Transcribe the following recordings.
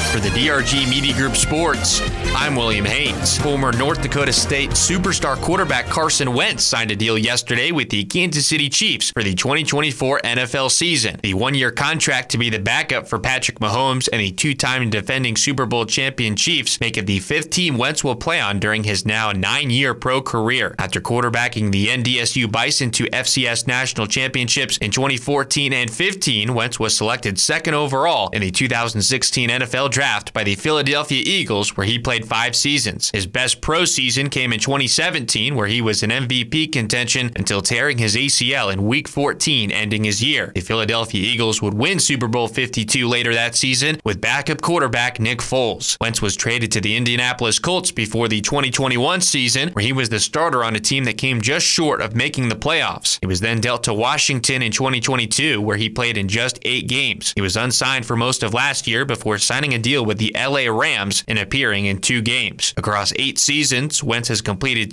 For the DRG Media Group Sports, I'm William Haynes. Former North Dakota State superstar quarterback Carson Wentz signed a deal yesterday with the Kansas City Chiefs for the 2024 NFL season. The one-year contract to be the backup for Patrick Mahomes and the two-time defending Super Bowl champion Chiefs make it the fifth team Wentz will play on during his now 9-year pro career. After quarterbacking the NDSU Bison to FCS national championships in 2014 and 15, Wentz was selected second overall in the 2016 NFL Draft by the Philadelphia Eagles, where he played 5 seasons. His best pro season came in 2017, where he was in MVP contention until tearing his ACL in Week 14, ending his year. The Philadelphia Eagles would win Super Bowl 52 later that season with backup quarterback Nick Foles. Wentz was traded to the Indianapolis Colts before the 2021 season, where he was the starter on a team that came just short of making the playoffs. He was then dealt to Washington in 2022, where he played in just 8 games. He was unsigned for most of last year before signing a deal with the LA Rams and appearing in 2 games. Across 8 seasons, Wentz has completed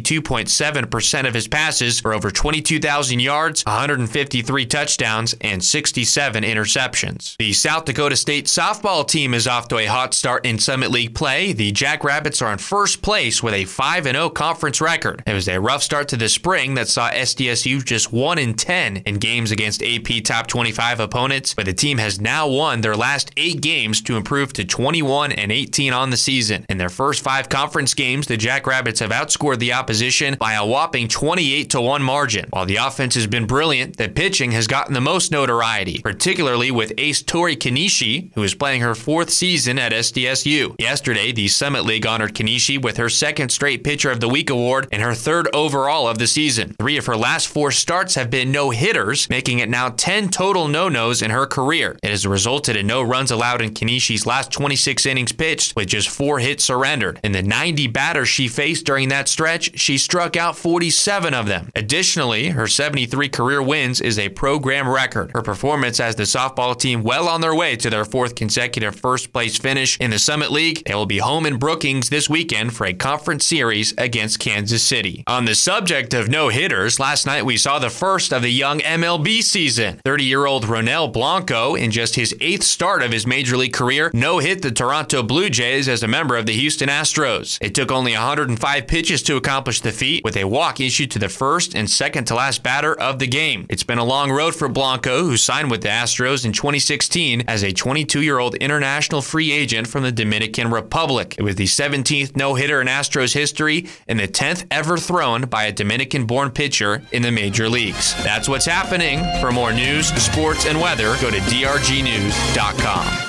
62.7% of his passes for over 22,000 yards, 153 touchdowns, and 67 interceptions. The South Dakota State softball team is off to a hot start in Summit League play. The Jackrabbits are in first place with a 5-0 conference record. It was a rough start to the spring that saw SDSU just 1-10 in games against AP Top 25 opponents, but the team has now won their last 8 games to improve to 21-18 on the season. In their first 5 conference games, the Jackrabbits have outscored the opposition by a whopping 28-1 margin. While the offense has been brilliant, the pitching has gotten the most notoriety, particularly with ace Tori Kanishi, who is playing her 4th season at SDSU. Yesterday, the Summit League honored Kanishi with her 2nd straight Pitcher of the Week award and her 3rd overall of the season. 3 of her last 4 starts have been no-hitters, making it now 10 total no-nos in her career. It has resulted in no runs allowed in Kanishi's last 26 innings pitched, with just 4 hits surrendered. In the 90 batters she faced during that stretch, she struck out 47 of them. Additionally, her 73 career wins is a program record. Her performance has the softball team well on their way to their 4th consecutive first-place finish in the Summit League. They will be home in Brookings this weekend for a conference series against Kansas City. On the subject of no-hitters, last night we saw the first of the young MLB season. 30-year-old Ronel Blanco, in just his 8th start of his major league career, no-hit the Toronto Blue Jays as a member of the Houston Astros. It took only 105 pitches to accomplish the feat, with a walk issued to the first and second-to-last batter of the game. It's been a long road for Blanco, who signed with the Astros in 2016 as a 22-year-old international free agent from the Dominican Republic. It was the 17th no-hitter in Astros history and the 10th ever thrown by a Dominican-born pitcher in the major leagues. That's what's happening. For more news, sports, and weather, go to drgnews.com.